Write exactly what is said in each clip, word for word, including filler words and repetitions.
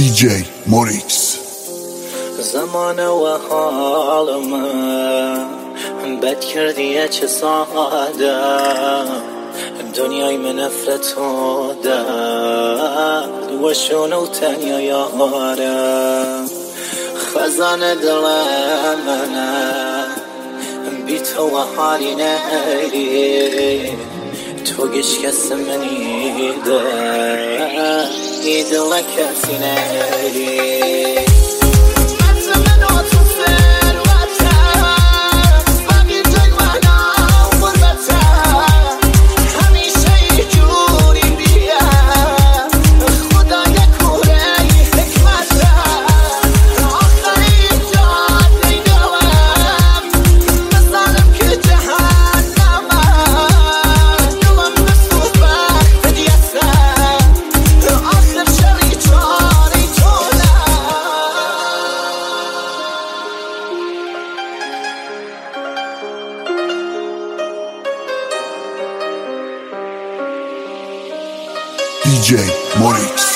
دی جی موریکس. زمان و حال من بد کردیه چه ساده، دنیای من نفرت و درد و شونه و تنیا یاره. خزان دل منه بی تو و حالی نیری، تو گشکست منی ده ای دل کسی نیری. دی جی موریکس.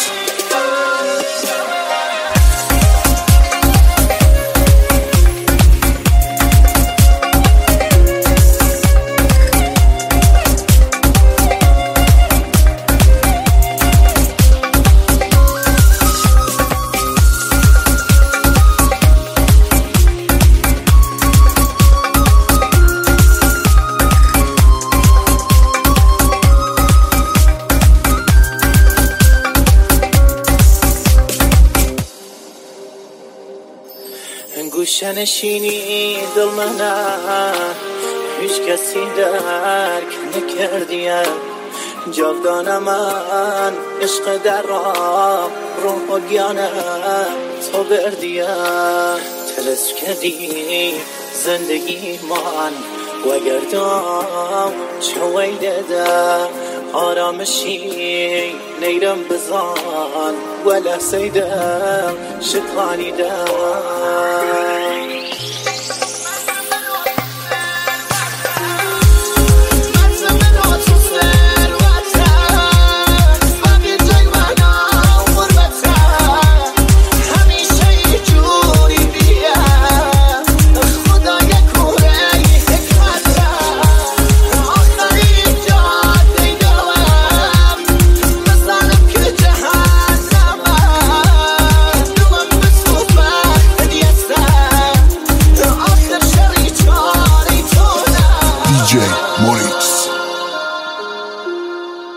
گوشه نشینی دل منه، هیچ کسی درک نکردیه. جاودانه من عشق در راه روح و گیانه تو بردیه. تلس کردی زندگی من و گردام چه ویده ده. آرامشی نیرم بزان و لحظه دم شکانی دم.